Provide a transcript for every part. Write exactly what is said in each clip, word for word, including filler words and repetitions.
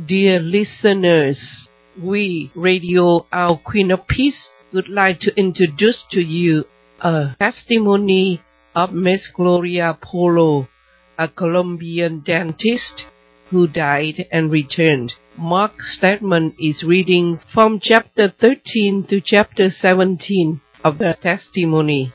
Dear listeners, we, Radio Our Queen of Peace, would like to introduce to you a testimony of Miss Gloria Polo, a Colombian dentist who died and returned. Mark's statement is reading from chapter thirteen to chapter seventeen of the testimony.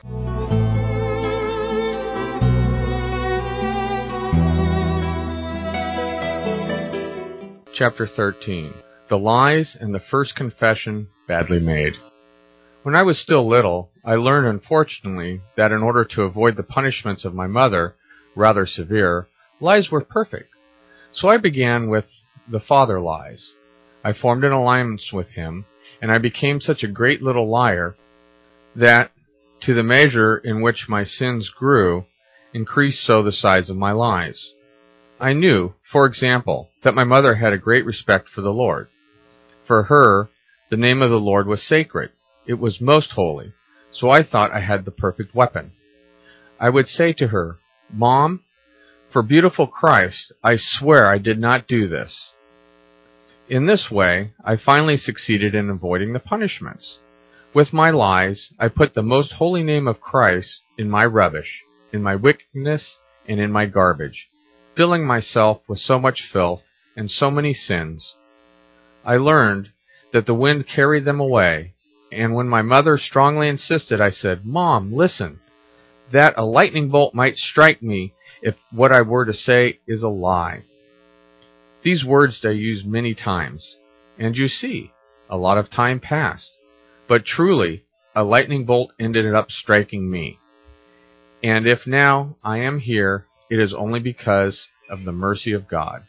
Chapter thirteen. The Lies and the First Confession Badly Made. When I was still little, I learned, unfortunately, that in order to avoid the punishments of my mother, rather severe, lies were perfect. So I began with the father lies. I formed an alliance with him, and I became such a great little liar that, to the measure in which my sins grew, increased so the size of my lies. I knew, for example, that my mother had a great respect for the Lord. For her, the name of the Lord was sacred. It was most holy, so I thought I had the perfect weapon. I would say to her, "Mom, for beautiful Christ, I swear I did not do this." In this way, I finally succeeded in avoiding the punishments. With my lies, I put the most holy name of Christ in my rubbish, in my wickedness, and in my garbage, filling myself with so much filth and so many sins. I learned that the wind carried them away, and when my mother strongly insisted, I said, "Mom, listen, that a lightning bolt might strike me if what I were to say is a lie." These words I used many times, and you see, a lot of time passed, but truly, a lightning bolt ended up striking me. And if now I am here, it is only because of the mercy of God.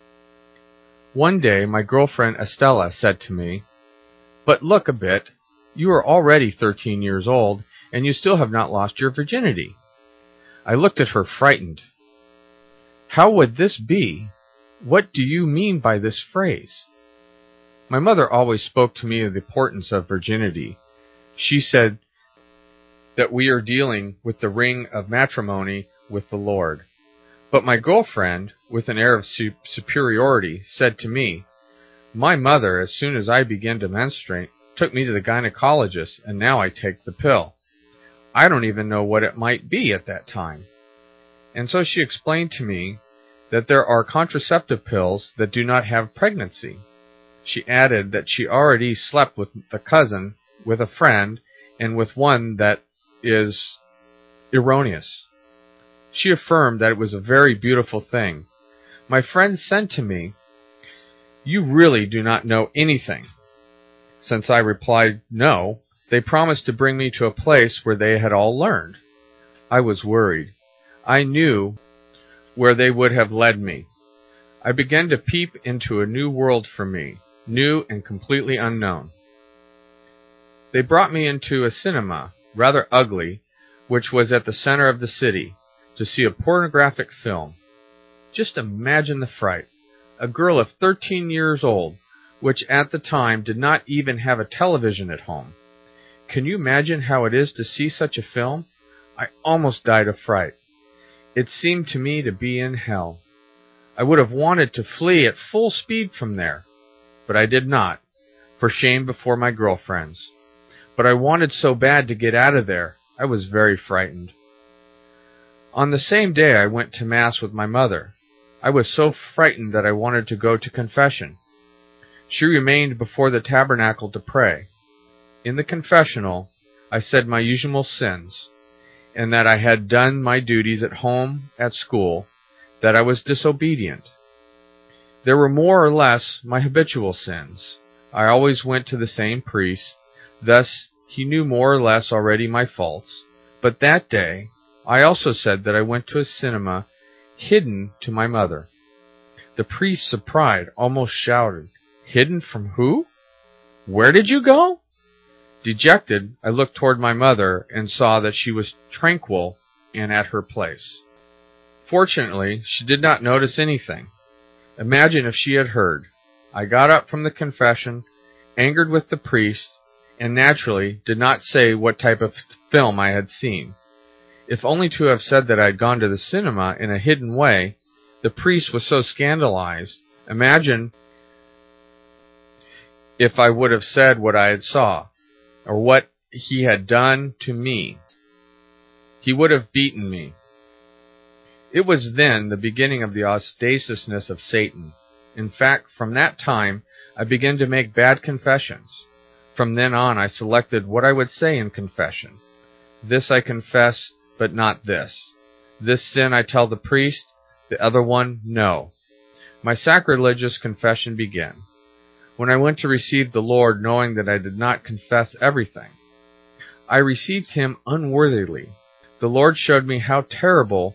One day, my girlfriend Estella said to me, "But look a bit, you are already thirteen years old, and you still have not lost your virginity." I looked at her frightened. "How would this be? What do you mean by this phrase?" My mother always spoke to me of the importance of virginity. She said that we are dealing with the ring of matrimony with the Lord. But my girlfriend, with an air of su- superiority, said to me, "My mother, as soon as I began to menstruate, took me to the gynecologist, and now I take the pill. I don't even know what it might be at that time." And so she explained to me that there are contraceptive pills that do not have pregnancy. She added that she already slept with a cousin, with a friend, and with one that is erroneous. She affirmed that it was a very beautiful thing. My friend said to me, "You really do not know anything." Since I replied no, they promised to bring me to a place where they had all learned. I was worried. I knew where they would have led me. I began to peep into a new world for me, new and completely unknown. They brought me into a cinema, rather ugly, which was at the center of the city, to see a pornographic film. Just imagine the fright. A girl of thirteen years old, which at the time did not even have a television at home. Can you imagine how it is to see such a film? I almost died of fright. It seemed to me to be in hell. I would have wanted to flee at full speed from there, but I did not, for shame before my girlfriends. But I wanted so bad to get out of there. I was very frightened. On the same day I went to Mass with my mother. I was so frightened that I wanted to go to confession. She remained before the tabernacle to pray. In the confessional, I said my usual sins, and that I had done my duties at home, at school, that I was disobedient. There were more or less my habitual sins. I always went to the same priest, thus he knew more or less already my faults. But that day, I also said that I went to a cinema hidden to my mother. The priest, surprised, almost shouted, "Hidden from who? Where did you go?" Dejected, I looked toward my mother and saw that she was tranquil and at her place. Fortunately, she did not notice anything. Imagine if she had heard. I got up from the confession, angered with the priest, and naturally did not say what type of film I had seen. If only to have said that I had gone to the cinema in a hidden way, the priest was so scandalized. Imagine if I would have said what I had saw, or what he had done to me. He would have beaten me. It was then the beginning of the audaciousness of Satan. In fact, from that time, I began to make bad confessions. From then on, I selected what I would say in confession. This I confess, but not this. This sin I tell the priest, the other one, no. My sacrilegious confession began. When I went to receive the Lord, knowing that I did not confess everything, I received him unworthily. The Lord showed me how terrible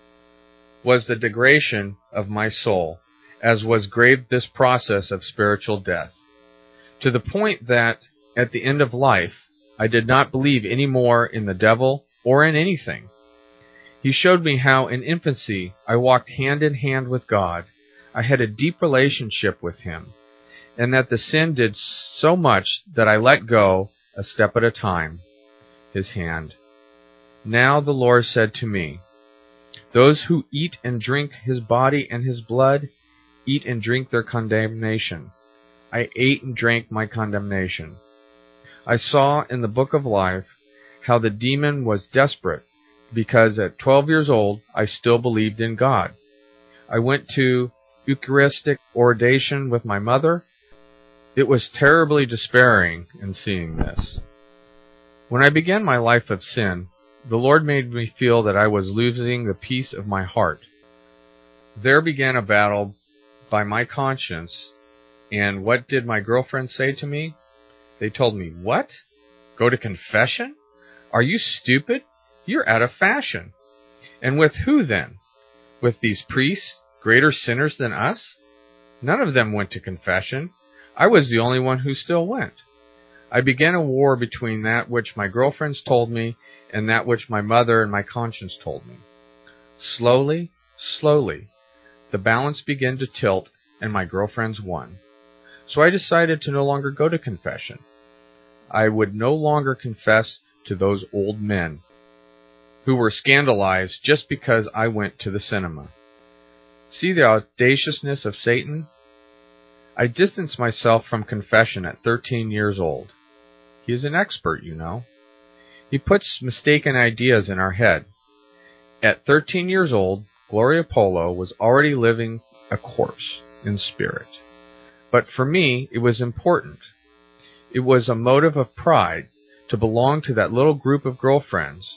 was the degradation of my soul, as was grave this process of spiritual death, to the point that, at the end of life, I did not believe any more in the devil or in anything. He showed me how in infancy I walked hand in hand with God. I had a deep relationship with him, and that the sin did so much that I let go, a step at a time, his hand. Now the Lord said to me, those who eat and drink his body and his blood, eat and drink their condemnation. I ate and drank my condemnation. I saw in the book of life how the demon was desperate, because at twelve years old I still believed in God. I went to Eucharistic ordination with my mother. It was terribly despairing in seeing this. When I began my life of sin, the Lord made me feel that I was losing the peace of my heart. There began a battle by my conscience, and what did my girlfriends say to me? They told me, what? Go to confession? Are you stupid? You're out of fashion. And with who then? With these priests, greater sinners than us? None of them went to confession. I was the only one who still went. I began a war between that which my girlfriends told me and that which my mother and my conscience told me. Slowly, slowly, the balance began to tilt, and my girlfriends won. So I decided to no longer go to confession. I would no longer confess to those old men who were scandalized just because I went to the cinema. See the audaciousness of Satan? I distanced myself from confession at thirteen years old. He is an expert, you know. He puts mistaken ideas in our head. At thirteen years old, Gloria Polo was already living a corpse in spirit. But for me, it was important. It was a motive of pride to belong to that little group of girlfriends,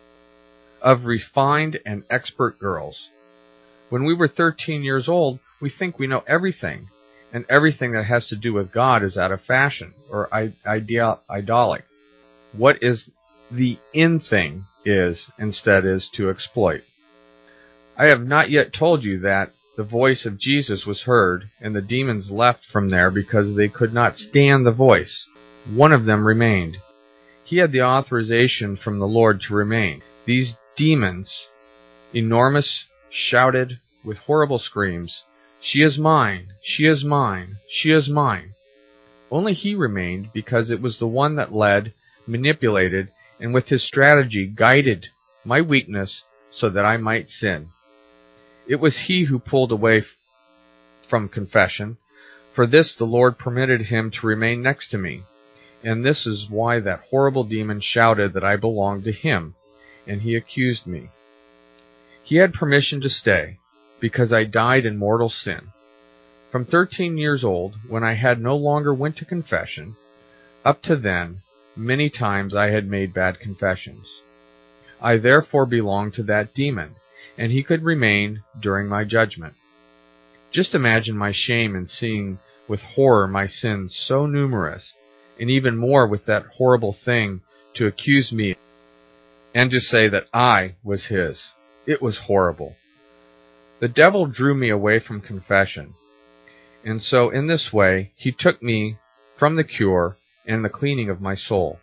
of refined and expert girls. When we were thirteen years old, we think we know everything, and everything that has to do with God is out of fashion or ideal, idolic. What is the in thing is, instead, is to exploit. I have not yet told you that the voice of Jesus was heard, and the demons left from there because they could not stand the voice. One of them remained. He had the authorization from the Lord to remain. These demons, enormous, shouted with horrible screams, "She is mine! She is mine! She is mine!" Only he remained because it was the one that led, manipulated, and with his strategy guided my weakness so that I might sin. It was he who pulled away from confession. For this the Lord permitted him to remain next to me, and this is why that horrible demon shouted that I belonged to him, and he accused me. He had permission to stay, because I died in mortal sin. From thirteen years old, when I had no longer went to confession, up to then, many times I had made bad confessions. I therefore belonged to that demon, and he could remain during my judgment. Just imagine my shame in seeing with horror my sins so numerous, and even more with that horrible thing to accuse me and to say that I was his. It was horrible. The devil drew me away from confession, and so in this way he took me from the cure and the cleaning of my soul.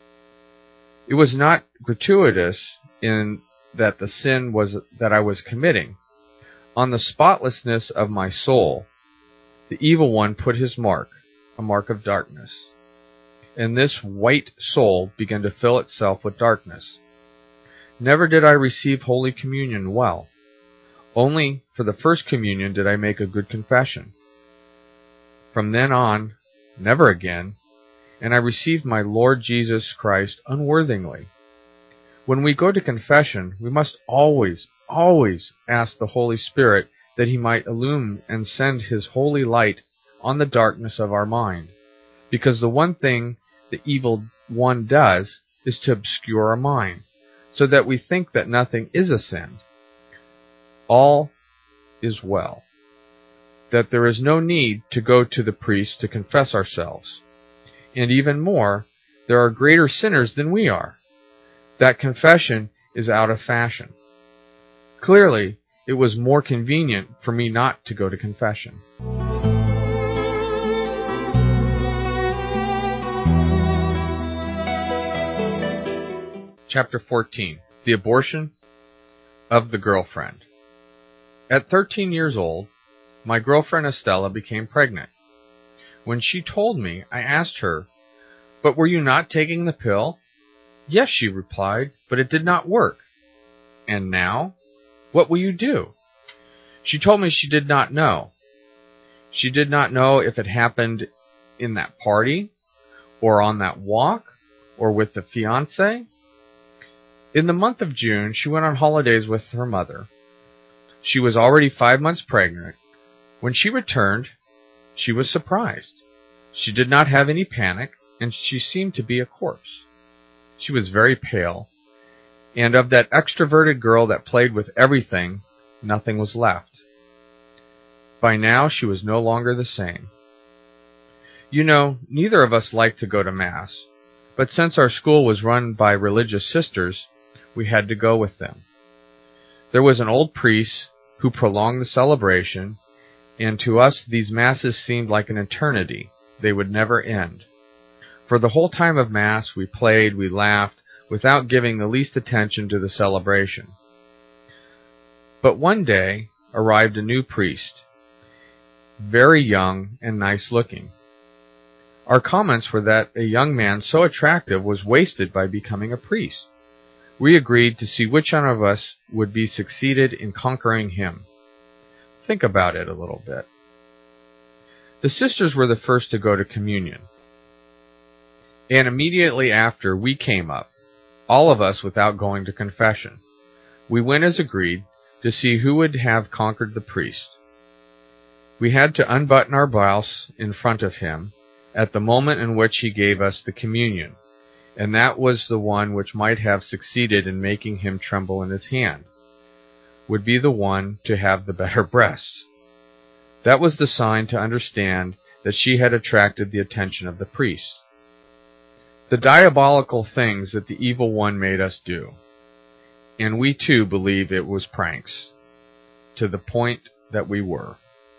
It was not gratuitous in that the sin was that I was committing. On the spotlessness of my soul, the evil one put his mark, a mark of darkness. And this white soul began to fill itself with darkness. Never did I receive Holy Communion well. Only for the first communion did I make a good confession. From then on, never again, and I received my Lord Jesus Christ unworthingly. When we go to confession, we must always, always ask the Holy Spirit that He might illumine and send His holy light on the darkness of our mind, because the one thing the evil one does is to obscure our mind, so that we think that nothing is a sin. All is well, that there is no need to go to the priest to confess ourselves. And even more, there are greater sinners than we are. That confession is out of fashion. Clearly, it was more convenient for me not to go to confession. Chapter fourteen. The Abortion of the Girlfriend. At thirteen years old, my girlfriend Estella became pregnant. When she told me, I asked her, "But were you not taking the pill?" "Yes," she replied, "but it did not work." "And now? What will you do?" She told me she did not know. She did not know if it happened in that party, or on that walk, or with the fiancé. In the month of June, she went on holidays with her mother. She was already five months pregnant. When she returned, she was surprised. She did not have any panic, and she seemed to be a corpse. She was very pale, and of that extroverted girl that played with everything, nothing was left. By now, she was no longer the same. You know, neither of us liked to go to Mass, but since our school was run by religious sisters, we had to go with them. There was an old priest who prolonged the celebration, and to us these Masses seemed like an eternity. They would never end. For the whole time of Mass, we played, we laughed, without giving the least attention to the celebration. But one day arrived a new priest, very young and nice-looking. Our comments were that a young man so attractive was wasted by becoming a priest. We agreed to see which one of us would be succeeded in conquering him. Think about it a little bit. The sisters were the first to go to communion. And immediately after, we came up, all of us without going to confession. We went as agreed to see who would have conquered the priest. We had to unbutton our blouse in front of him at the moment in which he gave us the communion, and that was the one which might have succeeded in making him tremble in his hand, would be the one to have the better breasts. That was the sign to understand that she had attracted the attention of the priest. The diabolical things that the evil one made us do. And we too believe it was pranks, to the point that we were.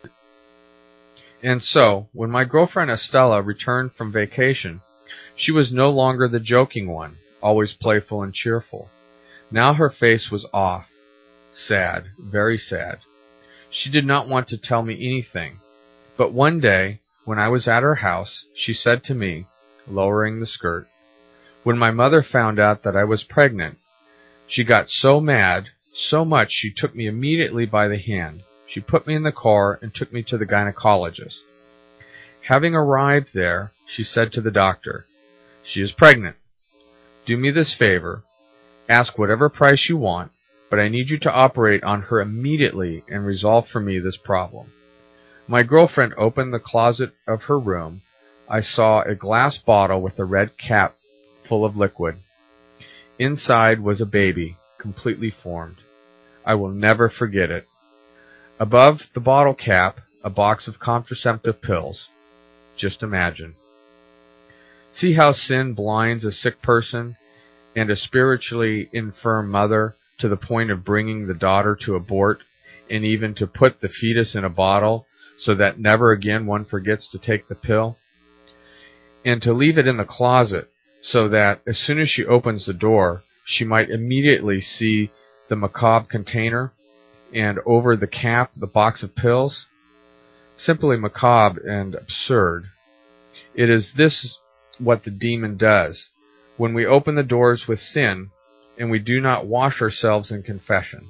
And so, when my girlfriend Estella returned from vacation, she was no longer the joking one, always playful and cheerful. Now her face was off, sad, very sad. She did not want to tell me anything, but one day, when I was at her house, she said to me, lowering the skirt, "When my mother found out that I was pregnant, she got so mad, so much she took me immediately by the hand. She put me in the car and took me to the gynecologist. Having arrived there, she said to the doctor, 'She is pregnant. Do me this favor. Ask whatever price you want, but I need you to operate on her immediately and resolve for me this problem.' My girlfriend opened the closet of her room. I saw a glass bottle with a red cap full of liquid. Inside was a baby, completely formed. I will never forget it. Above the bottle cap, a box of contraceptive pills. Just imagine. See how sin blinds a sick person and a spiritually infirm mother to the point of bringing the daughter to abort and even to put the fetus in a bottle so that never again one forgets to take the pill, and to leave it in the closet so that as soon as she opens the door, she might immediately see the macabre container and over the cap the box of pills. Simply macabre and absurd. It is this what the demon does when we open the doors with sin and we do not wash ourselves in confession.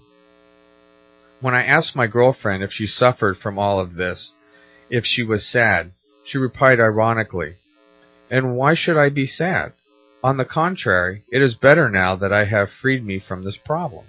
When I asked my girlfriend if she suffered from all of this, if she was sad, she replied ironically, "And why should I be sad? On the contrary, it is better now that I have freed me from this problem."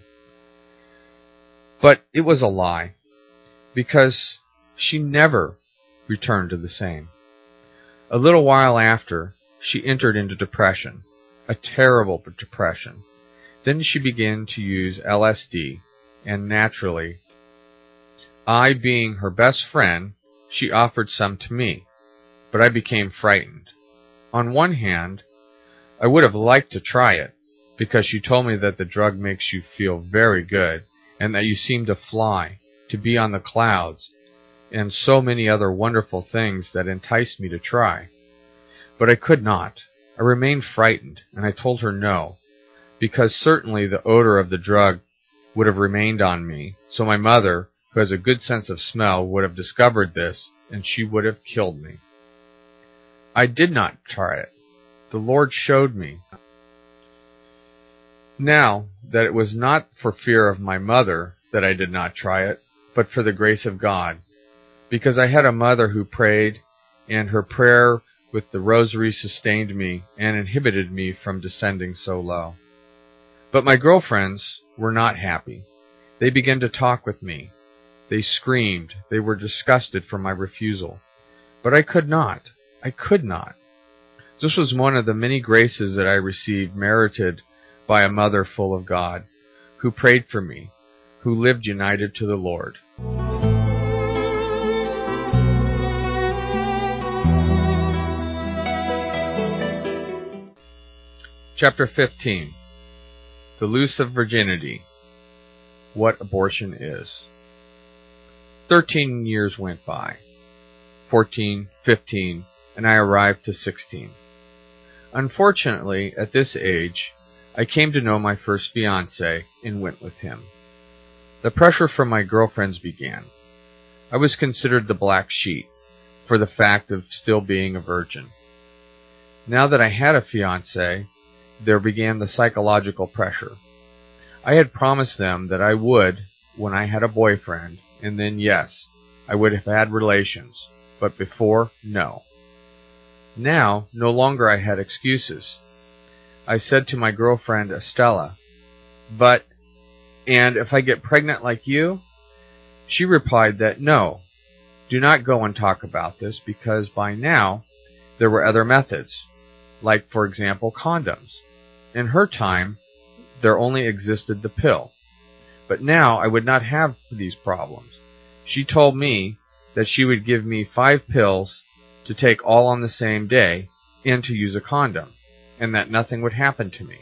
But it was a lie, because she never returned to the same. A little while after, she entered into depression, a terrible depression. Then she began to use L S D, and naturally, I being her best friend, she offered some to me, but I became frightened. On one hand, I would have liked to try it, because she told me that the drug makes you feel very good, and that you seem to fly, to be on the clouds, and so many other wonderful things that enticed me to try. But I could not. I remained frightened, and I told her no, because certainly the odor of the drug would have remained on me, so my mother, who has a good sense of smell, would have discovered this, and she would have killed me. I did not try it. The Lord showed me. Now that it was not for fear of my mother that I did not try it, but for the grace of God, because I had a mother who prayed, and her prayer with the rosary sustained me and inhibited me from descending so low. But my girlfriends were not happy. They began to talk with me. They screamed. They were disgusted for my refusal. But I could not. I could not. This was one of the many graces that I received, merited by a mother full of God, who prayed for me, who lived united to the Lord. Chapter fifteen. The Loss of Virginity. What Abortion Is. Thirteen years went by. Fourteen, fifteen, and I arrived to sixteen. Unfortunately, at this age, I came to know my first fiancé and went with him. The pressure from my girlfriends began. I was considered the black sheep for the fact of still being a virgin. Now that I had a fiancé, there began the psychological pressure. I had promised them that I would when I had a boyfriend, and then yes, I would have had relations, but before, no. Now, no longer I had excuses. I said to my girlfriend Estella, "But, and if I get pregnant like you?" She replied that no, do not go and talk about this, because by now there were other methods, like, for example, condoms. In her time, there only existed the pill. But now I would not have these problems. She told me that she would give me five pills to take all on the same day and to use a condom, and that nothing would happen to me.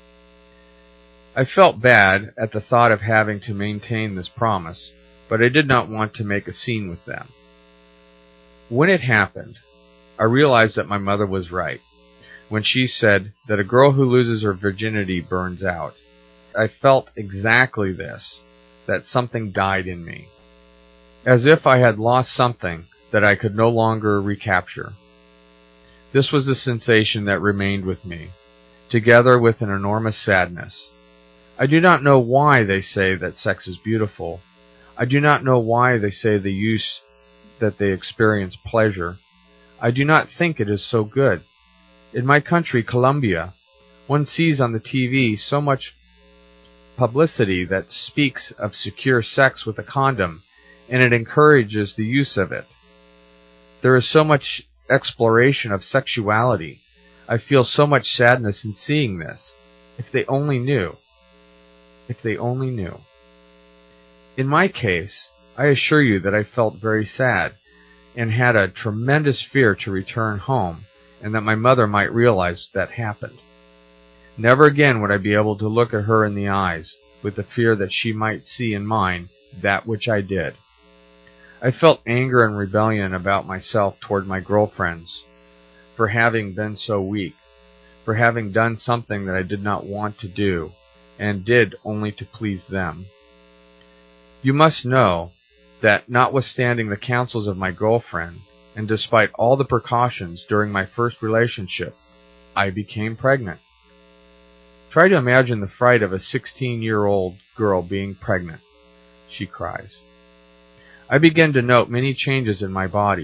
I felt bad at the thought of having to maintain this promise, but I did not want to make a scene with them. When it happened, I realized that my mother was right when she said that a girl who loses her virginity burns out. I felt exactly this, that something died in me, as if I had lost something that I could no longer recapture. This was the sensation that remained with me, together with an enormous sadness. I do not know why they say that sex is beautiful. I do not know why they say the use that they experience pleasure. I do not think it is so good. In my country, Colombia, one sees on the T V so much publicity that speaks of secure sex with a condom, and it encourages the use of it. There is so much exploration of sexuality. I feel so much sadness in seeing this. If they only knew. If they only knew. In my case, I assure you that I felt very sad and had a tremendous fear to return home, and that my mother might realize that happened. Never again would I be able to look at her in the eyes with the fear that she might see in mine that which I did. I felt anger and rebellion about myself toward my girlfriends for having been so weak, for having done something that I did not want to do, and did only to please them. You must know that, notwithstanding the counsels of my girlfriend, and despite all the precautions during my first relationship, I became pregnant. Try to imagine the fright of a sixteen-year-old girl being pregnant, she cries. I began to note many changes in my body.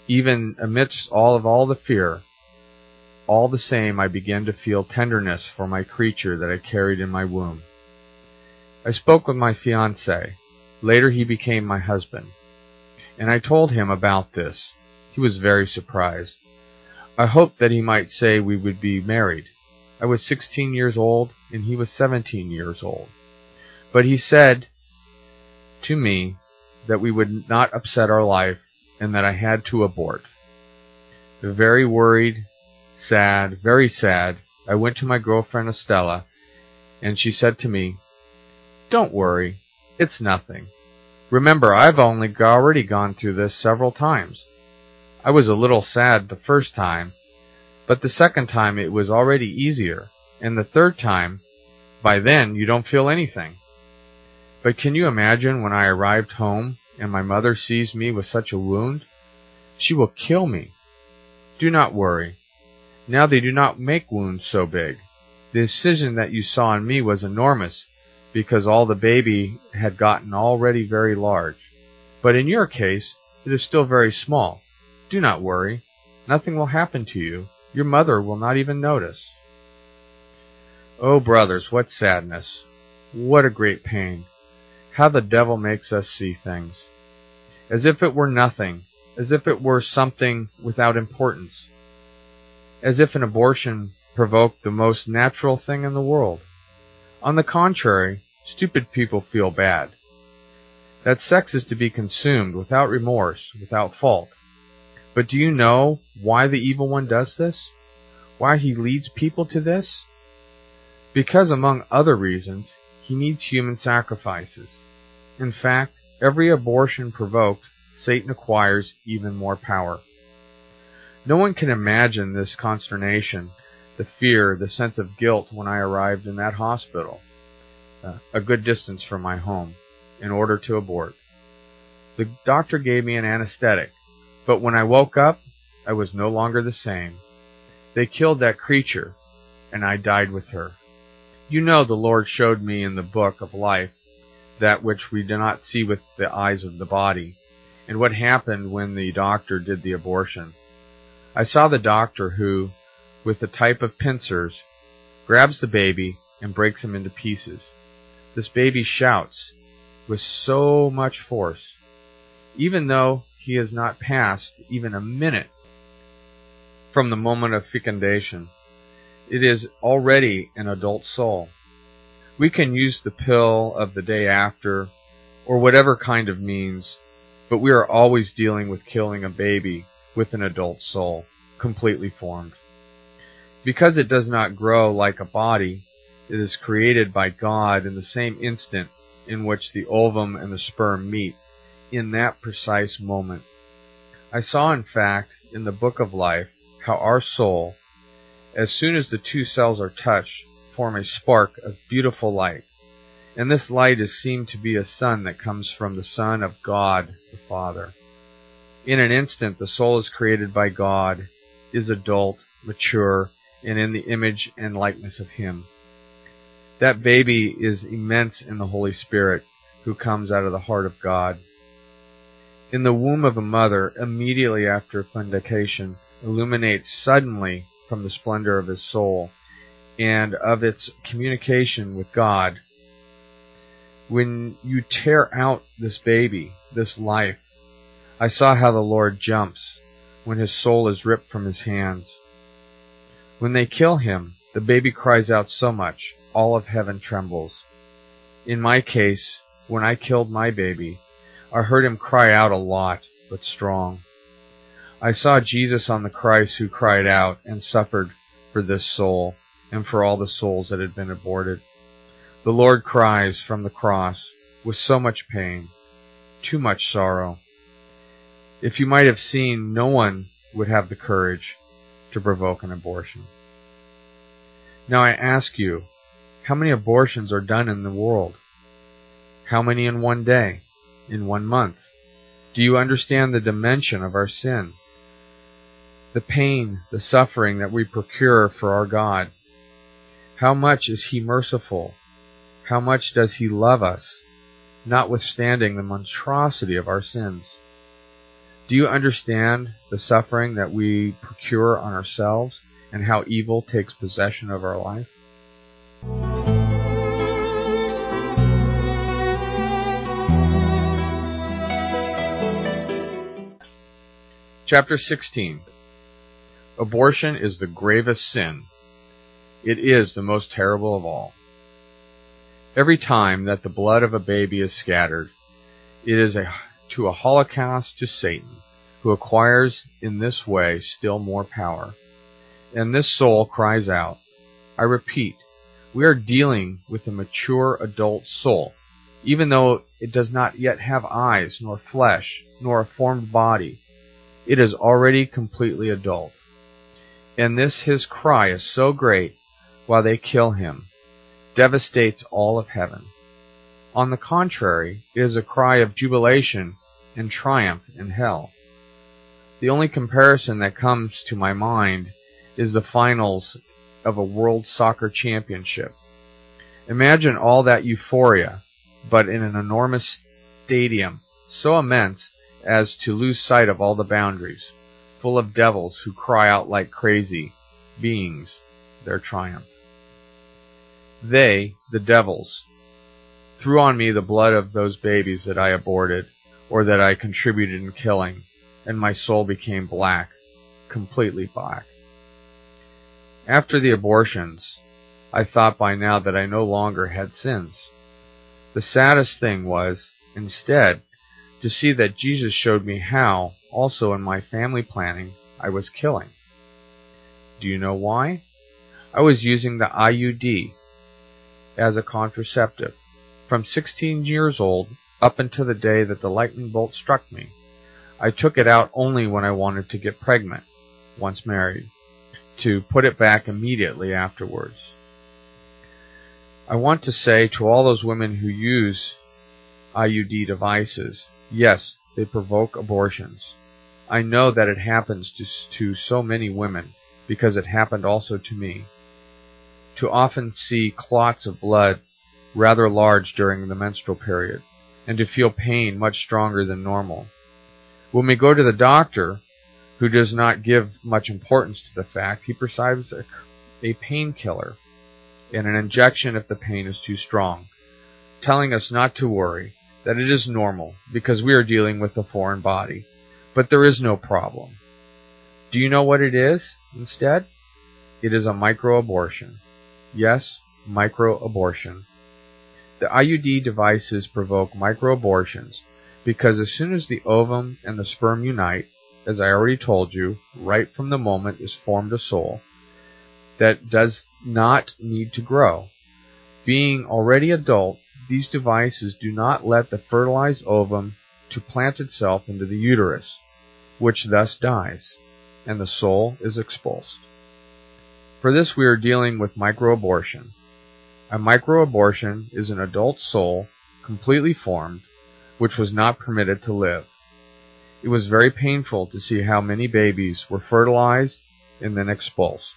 Even amidst all of all the fear, all the same I began to feel tenderness for my creature that I carried in my womb. I spoke with my fiancé. Later he became my husband, and I told him about this. He was very surprised. I hoped that he might say we would be married. I was sixteen years old, and he was seventeen years old. But he said to me that we would not upset our life and that I had to abort. Very worried, sad, very sad, I went to my girlfriend Estella, and she said to me, "Don't worry, it's nothing. Remember, I've only already gone through this several times. I was a little sad the first time, but the second time it was already easier, and the third time, by then you don't feel anything. But can you imagine when I arrived home and my mother sees me with such a wound? She will kill me. Do not worry. Now they do not make wounds so big. The incision that you saw in me was enormous because all the baby had gotten already very large. But in your case, it is still very small. Do not worry. Nothing will happen to you. Your mother will not even notice." Oh, brothers, what sadness! What a great pain! How the devil makes us see things. As if it were nothing. As if it were something without importance. As if an abortion provoked the most natural thing in the world. On the contrary, stupid people feel bad. That sex is to be consumed without remorse, without fault. But do you know why the evil one does this? Why he leads people to this? Because, among other reasons, he needs human sacrifices. In fact, every abortion provoked, Satan acquires even more power. No one can imagine this consternation, the fear, the sense of guilt when I arrived in that hospital, uh, a good distance from my home, in order to abort. The doctor gave me an anesthetic, but when I woke up, I was no longer the same. They killed that creature, and I died with her. You know the Lord showed me in the book of life that which we do not see with the eyes of the body, and what happened when the doctor did the abortion. I saw the doctor who, with a type of pincers, grabs the baby and breaks him into pieces. This baby shouts with so much force, even though he has not passed even a minute from the moment of fecundation. It is already an adult soul. We can use the pill of the day after, or whatever kind of means, but we are always dealing with killing a baby with an adult soul, completely formed. Because it does not grow like a body, it is created by God in the same instant in which the ovum and the sperm meet, in that precise moment. I saw, in fact, in the book of life, how our soul, as soon as the two cells are touched, form a spark of beautiful light. And this light is seen to be a sun that comes from the Son of God the Father. In an instant, the soul is created by God, is adult, mature, and in the image and likeness of Him. That baby is immense in the Holy Spirit, who comes out of the heart of God. In the womb of a mother, immediately after fecundation, illuminates suddenly from the splendor of his soul and of its communication with God. When you tear out this baby, this life, I saw how the Lord jumps when his soul is ripped from his hands. When they kill him, the baby cries out so much, all of heaven trembles. In my case, when I killed my baby, I heard him cry out a lot, but strong. I saw Jesus on the Christ who cried out and suffered for this soul and for all the souls that had been aborted. The Lord cries from the cross with so much pain, too much sorrow. If you might have seen, no one would have the courage to provoke an abortion. Now I ask you, how many abortions are done in the world? How many in one day? In one month? Do you understand the dimension of our sin? The pain, the suffering that we procure for our God? How much is He merciful? How much does He love us, notwithstanding the monstrosity of our sins? Do you understand the suffering that we procure on ourselves and how evil takes possession of our life? Chapter sixteen. Abortion is the gravest sin. It is the most terrible of all. Every time that the blood of a baby is scattered, it is a, to a holocaust to Satan, who acquires in this way still more power. And this soul cries out. I repeat, we are dealing with a mature adult soul, even though it does not yet have eyes, nor flesh, nor a formed body. It is already completely adult. And this his cry is so great, while they kill him, devastates all of heaven. On the contrary, it is a cry of jubilation and triumph in hell. The only comparison that comes to my mind is the finals of a World Soccer Championship. Imagine all that euphoria, but in an enormous stadium, so immense as to lose sight of all the boundaries, full of devils who cry out like crazy beings their triumph. They, the devils, threw on me the blood of those babies that I aborted, or that I contributed in killing, and my soul became black, completely black. After the abortions, I thought by now that I no longer had sins. The saddest thing was, instead, to see that Jesus showed me how, also in my family planning, I was killing. Do you know why? I was using the I U D as a contraceptive from sixteen years old up until the day that the lightning bolt struck me. I took it out only when I wanted to get pregnant, once married, to put it back immediately afterwards. I want to say to all those women who use I U D devices, yes, they provoke abortions. I know that it happens to, to so many women, because it happened also to me. To often see clots of blood rather large during the menstrual period, and to feel pain much stronger than normal. When we go to the doctor, who does not give much importance to the fact, he prescribes a, a painkiller and an injection if the pain is too strong, telling us not to worry, that it is normal because we are dealing with a foreign body, but there is no problem. Do you know what it is instead? It is a microabortion. Yes, microabortion. The I U D devices provoke microabortions because as soon as the ovum and the sperm unite, as I already told you, right from the moment is formed a soul that does not need to grow. Being already adult, these devices do not let the fertilized ovum to plant itself into the uterus, which thus dies, and the soul is expulsed. For this we are dealing with microabortion. A microabortion is an adult soul, completely formed, which was not permitted to live. It was very painful to see how many babies were fertilized and then expulsed.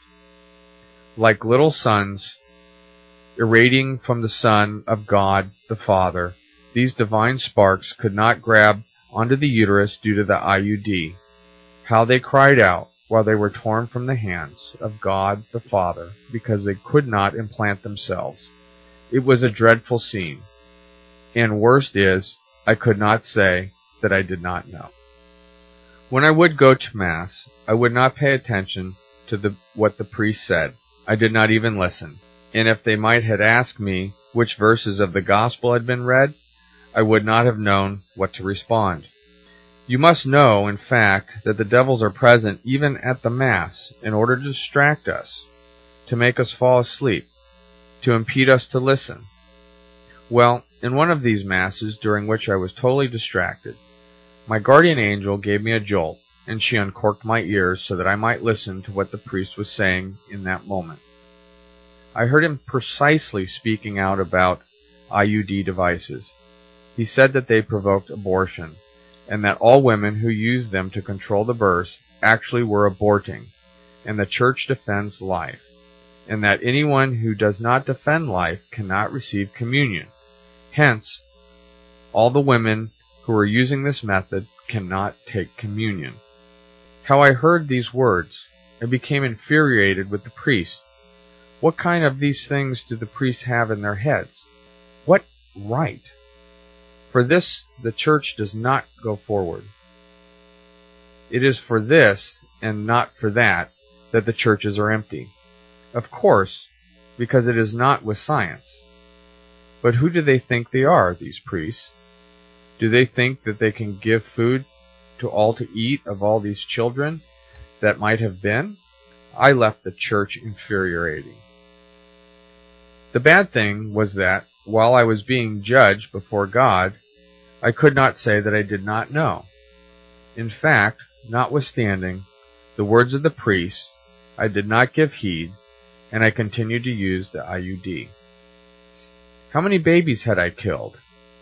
Like little suns irradiating from the Son of God the Father, these divine sparks could not grab onto the uterus due to the I U D. How they cried out while they were torn from the hands of God the Father because they could not implant themselves. It was a dreadful scene. And worst is, I could not say that I did not know. When I would go to Mass, I would not pay attention to the, what the priest said. I did not even listen. And if they might have asked me which verses of the Gospel had been read, I would not have known what to respond. You must know, in fact, that the devils are present even at the Mass in order to distract us, to make us fall asleep, to impede us to listen. Well, in one of these Masses, during which I was totally distracted, my guardian angel gave me a jolt, and she uncorked my ears so that I might listen to what the priest was saying in that moment. I heard him precisely speaking out about I U D devices. He said that they provoked abortion, and that all women who used them to control the birth actually were aborting, and the Church defends life, and that anyone who does not defend life cannot receive communion. Hence, all the women who are using this method cannot take communion. How I heard these words, I became infuriated with the priest. What kind of these things do the priests have in their heads? What right? For this the church does not go forward. It is for this, and not for that, that the churches are empty. Of course, because it is not with science. But who do they think they are, these priests? Do they think that they can give food to all to eat of all these children that might have been? I left the church infuriating. The bad thing was that, while I was being judged before God, I could not say that I did not know. In fact, notwithstanding the words of the priests, I did not give heed, and I continued to use the I U D. How many babies had I killed?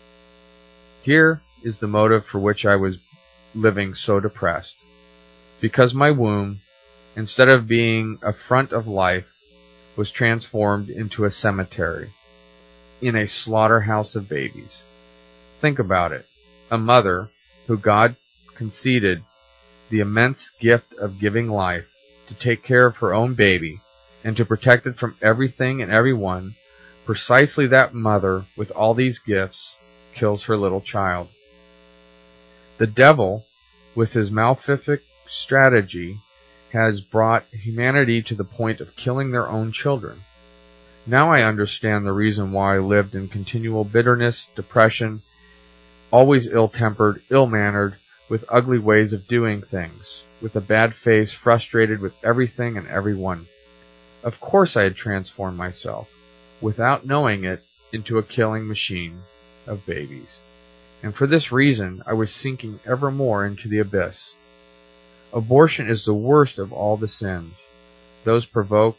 Here is the motive for which I was living so depressed. Because my womb, instead of being a front of life, was transformed into a cemetery, in a slaughterhouse of babies. Think about it. A mother, who God conceded the immense gift of giving life, to take care of her own baby, and to protect it from everything and everyone, precisely that mother, with all these gifts, kills her little child. The devil, with his malefic strategy, has brought humanity to the point of killing their own children. Now I understand the reason why I lived in continual bitterness, depression, always ill-tempered, ill-mannered, with ugly ways of doing things, with a bad face, frustrated with everything and everyone. Of course I had transformed myself, without knowing it, into a killing machine of babies. And for this reason I was sinking ever more into the abyss. Abortion is the worst of all the sins, those provoked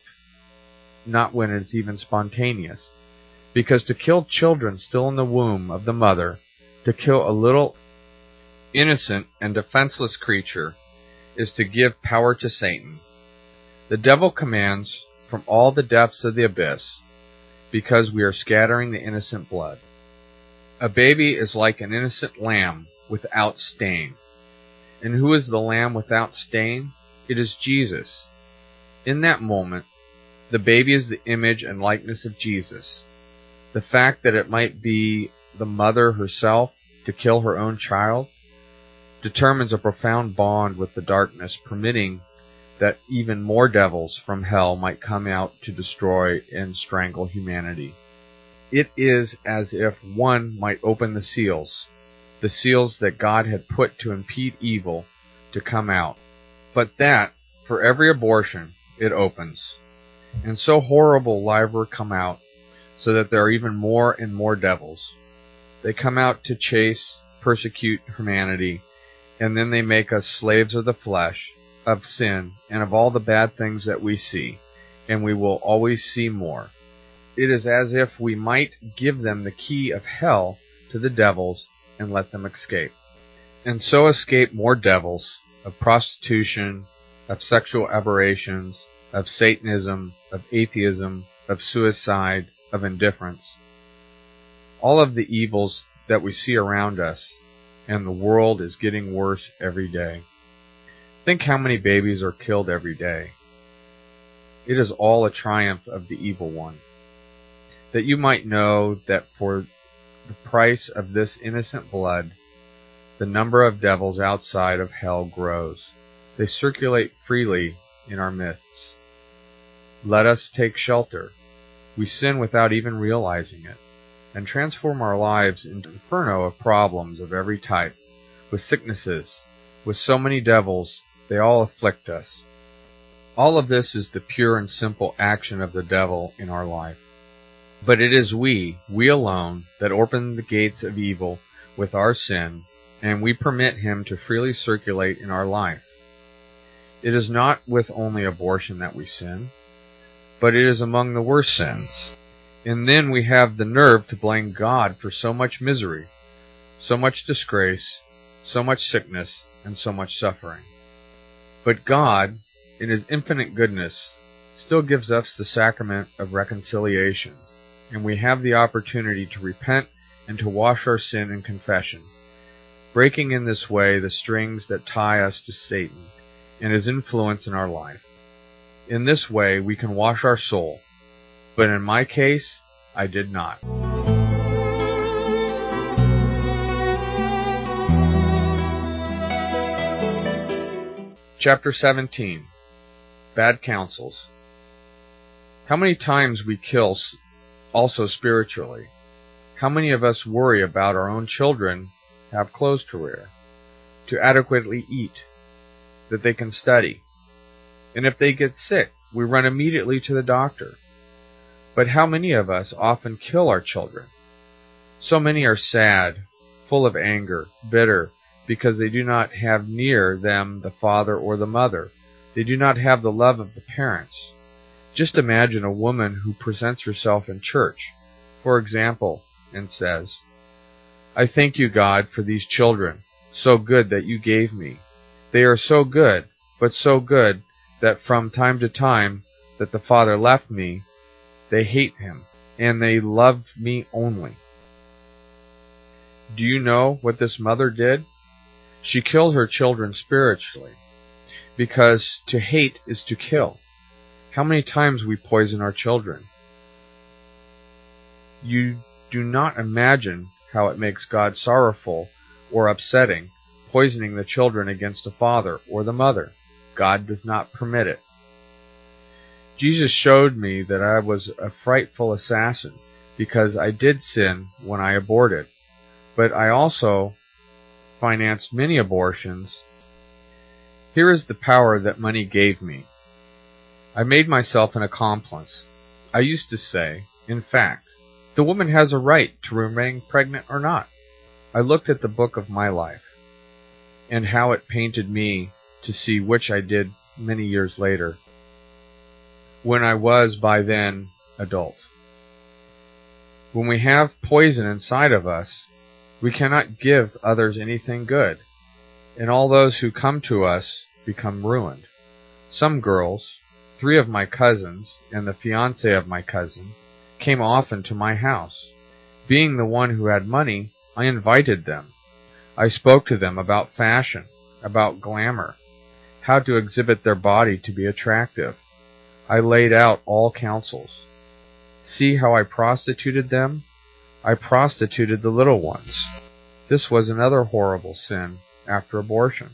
not when it is even spontaneous, because to kill children still in the womb of the mother, to kill a little innocent and defenseless creature, is to give power to Satan. The devil commands from all the depths of the abyss, because we are scattering the innocent blood. A baby is like an innocent lamb without stain. And who is the lamb without stain? It is Jesus. In that moment, the baby is the image and likeness of Jesus. The fact that it might be the mother herself to kill her own child determines a profound bond with the darkness, permitting that even more devils from hell might come out to destroy and strangle humanity. It is as if one might open the seals, the seals that God had put to impede evil to come out, but that, for every abortion, it opens. And so horrible liver come out, so that there are even more and more devils. They come out to chase, persecute humanity, and then they make us slaves of the flesh, of sin, and of all the bad things that we see, and we will always see more. It is as if we might give them the key of hell to the devils and let them escape. And so escape more devils of prostitution, of sexual aberrations, of Satanism, of atheism, of suicide, of indifference. All of the evils that we see around us, and the world is getting worse every day. Think how many babies are killed every day. It is all a triumph of the evil one. That you might know that for the price of this innocent blood, the number of devils outside of hell grows. They circulate freely in our midst. Let us take shelter. We sin without even realizing it, and transform our lives into an inferno of problems of every type, with sicknesses, with so many devils, they all afflict us. All of this is the pure and simple action of the devil in our life. But it is we, we alone, that open the gates of evil with our sin, and we permit him to freely circulate in our life. It is not with only abortion that we sin, but it is among the worst sins. And then we have the nerve to blame God for so much misery, so much disgrace, so much sickness, and so much suffering. But God, in his infinite goodness, still gives us the sacrament of reconciliation, and we have the opportunity to repent and to wash our sin in confession. breaking in this way the strings that tie us to Satan and his influence in our life. In this way, we can wash our soul, but in my case, I did not. Chapter seventeen. Bad Counsels. How many times we kill also spiritually? How many of us worry about our own children have clothes to wear, to adequately eat, that they can study? And if they get sick, we run immediately to the doctor. But how many of us often kill our children? So many are sad, full of anger, bitter, because they do not have near them the father or the mother. They do not have the love of the parents. Just imagine a woman who presents herself in church, for example, and says, "I thank you, God, for these children, so good that you gave me. They are so good, but so good that from time to time that the father left me, they hate him, and they loved me only." Do you know what this mother did? She killed her children spiritually, because to hate is to kill. How many times we poison our children? You do not imagine how it makes God sorrowful or upsetting, poisoning the children against the father or the mother. God does not permit it. Jesus showed me that I was a frightful assassin because I did sin when I aborted, but I also financed many abortions. Here is the power that money gave me. I made myself an accomplice. I used to say, in fact, the woman has a right to remain pregnant or not. I looked at the book of my life and how it painted me to see, which I did many years later, when I was by then adult. When we have poison inside of us, we cannot give others anything good, and all those who come to us become ruined. Some girls, three of my cousins and the fiancé of my cousin, came often to my house. Being the one who had money, I invited them. I spoke to them about fashion, about glamour, how to exhibit their body to be attractive. I laid out all counsels. See how I prostituted them? I prostituted the little ones. This was another horrible sin after abortion.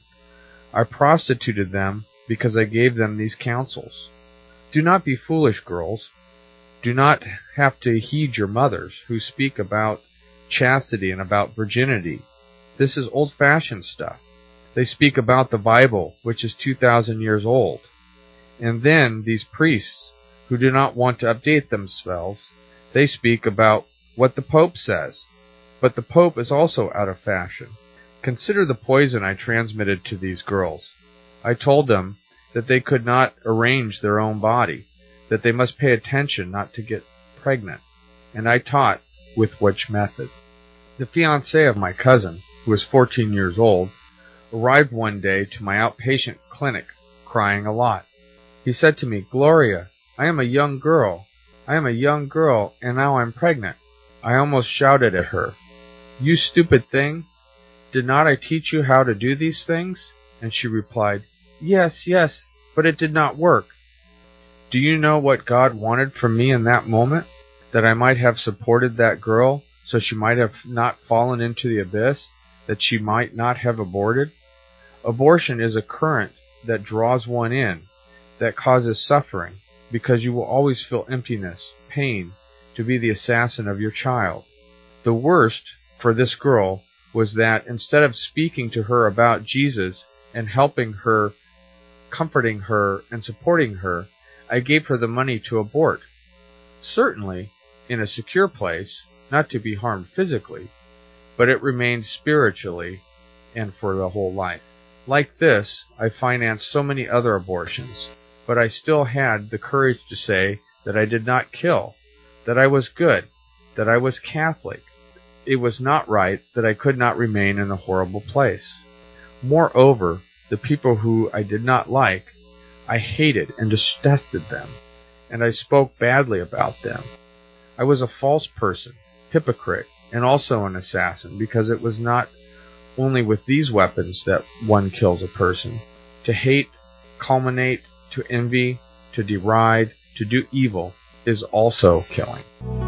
I prostituted them because I gave them these counsels. Do not be foolish, girls. Do not have to heed your mothers who speak about chastity and about virginity. This is old-fashioned stuff. They speak about the Bible, which is two thousand years old. And then these priests, who do not want to update themselves, they speak about what the Pope says. But the Pope is also out of fashion. Consider the poison I transmitted to these girls. I told them that they could not arrange their own body, that they must pay attention not to get pregnant, and I taught with which method. The fiancé of my cousin, who was fourteen years old, arrived one day to my outpatient clinic crying a lot. He said to me, "Gloria, I am a young girl. I am a young girl, and now I'm pregnant." I almost shouted at her, "You stupid thing! Did not I teach you how to do these things?" And she replied, "Yes, yes, but it did not work." Do you know what God wanted from me in that moment? That I might have supported that girl so she might have not fallen into the abyss, that she might not have aborted. Abortion is a current that draws one in, that causes suffering, because you will always feel emptiness, pain, to be the assassin of your child. The worst for this girl was that instead of speaking to her about Jesus and helping her, comforting her, and supporting her, I gave her the money to abort. Certainly, in a secure place, not to be harmed physically, but it remained spiritually and for the whole life. Like this, I financed so many other abortions, but I still had the courage to say that I did not kill, that I was good, that I was Catholic. It was not right that I could not remain in a horrible place. Moreover, the people who I did not like, I hated and detested them, and I spoke badly about them. I was a false person, hypocrite, and also an assassin, because it was not only with these weapons that one kills a person. To hate, culminate, to envy, to deride, to do evil is also killing.